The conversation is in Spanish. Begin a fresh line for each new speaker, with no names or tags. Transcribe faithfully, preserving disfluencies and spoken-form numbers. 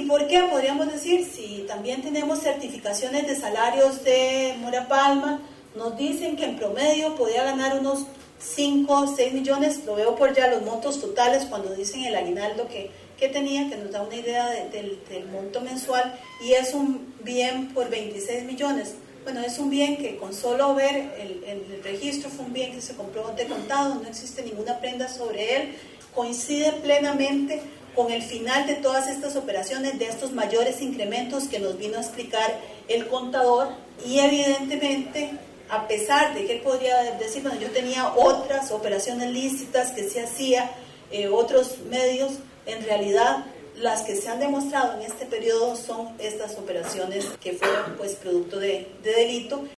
por qué? Podríamos decir, si también tenemos certificaciones de salarios de Mora Palma, nos dicen que en promedio podría ganar unos cinco o seis millones, lo veo por ya los montos totales cuando dicen el aguinaldo que, que tenía, que nos da una idea de, de, del monto mensual, y es un bien por veintiséis millones. Bueno, es un bien que con solo ver el, el registro fue un bien que se compró de contado, no existe ninguna prenda sobre él, coincide plenamente con el final de todas estas operaciones, de estos mayores incrementos que nos vino a explicar el contador, y evidentemente, a pesar de que él podría decir, bueno, yo tenía otras operaciones lícitas que se hacía, eh, otros medios, en realidad las que se han demostrado en este periodo son estas operaciones que fueron pues producto de, de delito.